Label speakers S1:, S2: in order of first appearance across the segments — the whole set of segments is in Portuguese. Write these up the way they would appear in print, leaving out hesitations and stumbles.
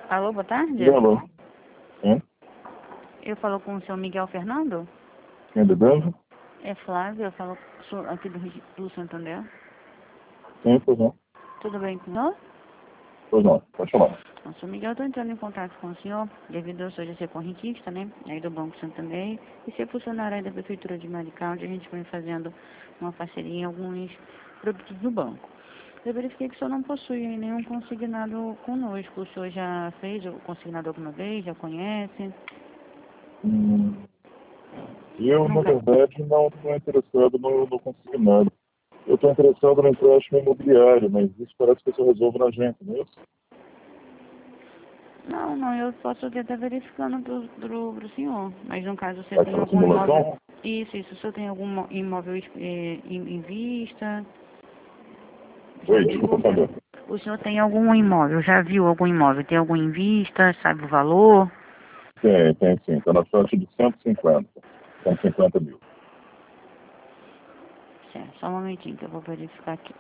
S1: Alô, boa tarde.
S2: Alô. Sim?
S1: Eu falo com o senhor Miguel Fernando?
S2: Quem é de Belém?
S1: É Flávio, eu falo com o senhor aqui do Santander.
S2: Sim, pois não.
S1: Tudo bem com o senhor?
S2: Pois não, pode falar.
S1: O senhor Miguel, eu estou entrando em contato com o senhor, devido ao senhor já ser correntista, né? Aí do Banco Santander, e ser funcionário aí da Prefeitura de Maricá, onde a gente vem fazendo uma parceria em alguns produtos do banco. Eu verifiquei que o senhor não possui nenhum consignado conosco. O senhor já fez o consignado alguma vez? Já conhece?
S2: Eu, na
S1: Nunca.
S2: verdade, não estou interessado no consignado. Eu estou interessado no empréstimo imobiliário, mas isso parece que você resolve na gente, não é isso?
S1: Não, eu posso até estar verificando pro senhor. Mas no caso, você tem
S2: Aquela
S1: algum imóvel...
S2: simulação?
S1: Isso, o senhor tem algum imóvel em vista? Já
S2: Oi, desculpa
S1: viu?
S2: saber.
S1: O senhor tem algum imóvel? Já viu algum imóvel? Tem algum em vista? Sabe o valor?
S2: Tem sim. Está na faixa de 150. 150 mil.
S1: Certo, só um momentinho que eu vou verificar aqui.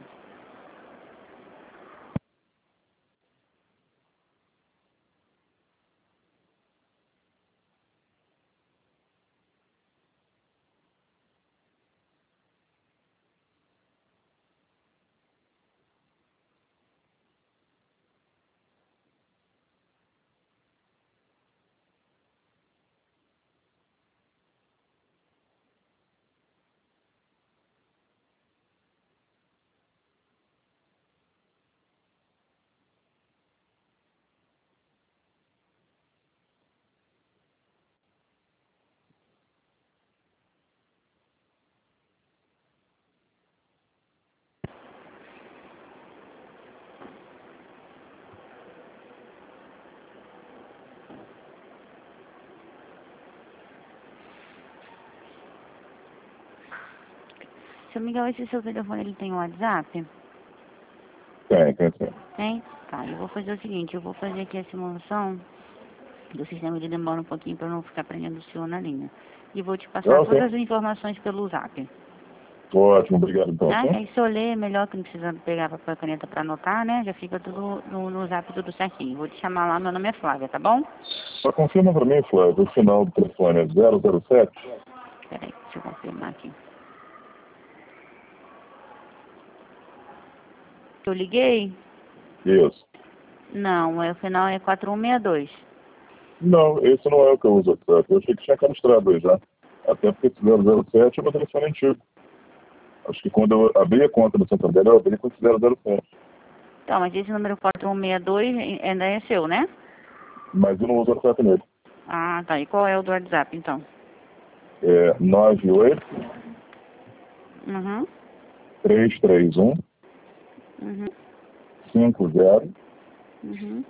S1: Seu Miguel, esse seu telefone, ele tem um WhatsApp?
S2: Tem sim.
S1: Tem? Tá, eu vou fazer o seguinte, eu vou fazer aqui a simulação do sistema, ele demora um pouquinho para não ficar prendendo o senhor na linha. E vou te passar
S2: Não,
S1: todas
S2: sim.
S1: as informações pelo Zap.
S2: Ótimo, obrigado então,
S1: Tá?
S2: sim?
S1: Aí se eu ler, é melhor que não precisa pegar papel e caneta para anotar, né? Já fica tudo no Zap, tudo certinho. Vou te chamar lá, meu nome é Flávia, tá bom?
S2: Só confirma para mim, Flávio, o final do telefone é 007?
S1: Peraí, deixa eu confirmar aqui. Eu liguei?
S2: Isso.
S1: Não, o final é 4162.
S2: Não, esse não é o que eu uso WhatsApp. Eu achei que tinha cadastrado aí já. Até porque esse 007 é meu telefone antigo. Acho que quando eu abri a conta no Santander, eu abri com esse 007.
S1: Então, mas esse número 4162 ainda é seu, né?
S2: Mas eu não uso WhatsApp nele.
S1: Ah, tá. E qual é o do WhatsApp, então?
S2: É 98
S1: Uhum,
S2: 331
S1: uhum,
S2: 5007.
S1: uhum.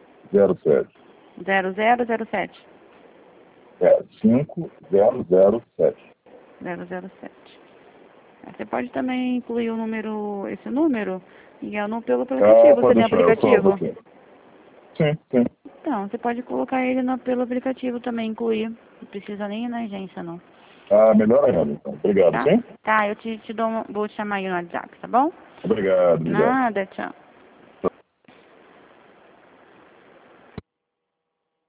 S1: 0007.
S2: É 5007.
S1: 007. Você pode também incluir o número, esse número, Miguel, no, pelo
S2: Ah,
S1: aplicativo. Você
S2: pode
S1: tem
S2: deixar, eu salvo
S1: aplicativo?
S2: aqui. Sim, sim.
S1: Então, você pode colocar ele pelo aplicativo também, incluir. Não precisa nem ir na agência, não.
S2: Ah, melhor ainda, então. Obrigado,
S1: Tá?
S2: sim?
S1: Tá, eu vou te chamar aí no WhatsApp, tá bom?
S2: Obrigado, obrigado.
S1: Nada, tchau.